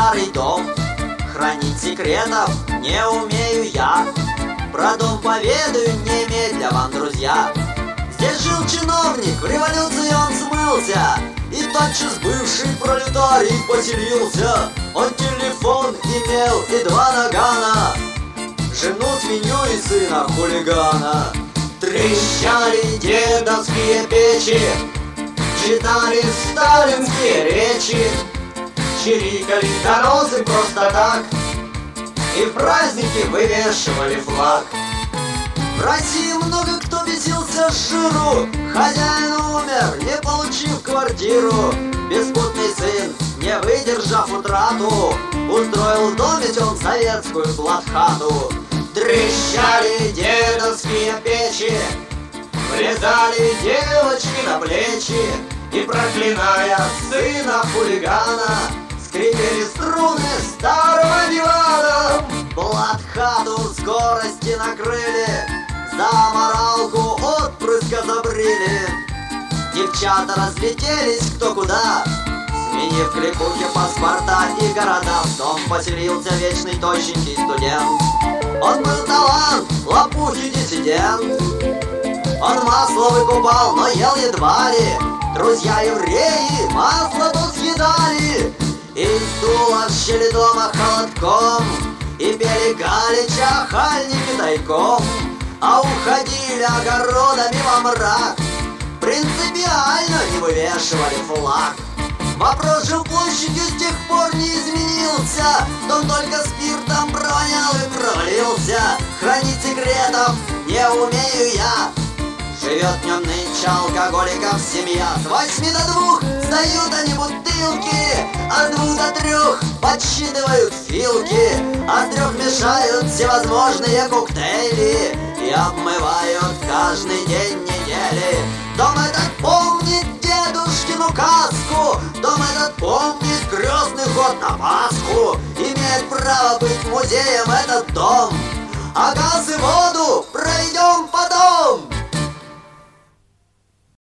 старый дом. Хранить секретов не умею я. Про дом поведаю немедля вам, друзья. Здесь жил чиновник, в революции он смылся, и тотчас бывший пролетарий поселился. Он телефон имел и 2 нагана, жену, свинью и сына хулигана. Трещали дедовские печи, читали сталинские речи, чирикали доносы просто так и в праздники вывешивали флаг. В России много кто бесился с жиру, хозяин умер, не получив квартиру. Беспутный сын, не выдержав утрату, устроил в доме он советскую блатхату. Трещали дедовские печи, врезали девочки на плечи, и, проклиная сына хулигана, скрипели струны старого дивана. Блатхату в скорости накрыли, за моралку отпрыска забрили. Девчата разлетелись кто куда, сменив кликухи паспорта и города. В дом поселился вечный тощенький студент. Он был талант, лопухий диссидент. Он масло выкупал, но ел едва ли. Друзья евреи масло тут съедали. И дуло в щели дома холодком, и пели Галича хальники тайком, а уходили огородами во мрак, принципиально не вывешивали флаг. Вопрос жилплощадью с тех пор не изменился, дом только спиртом провонял и провалился. Хранить секретов не умею я, живет в нем нынче алкоголиков семья. С 8 до 2 сдают они бутылки, от 2 до 3 подсчитывают филки, от 3 мешают всевозможные коктейли и обмывают каждый день недели. Дом этот помнит дедушкину каску, дом этот помнит крестный ход на Пасху. Имеет право быть музеем этот дом, а газ и воду проведем по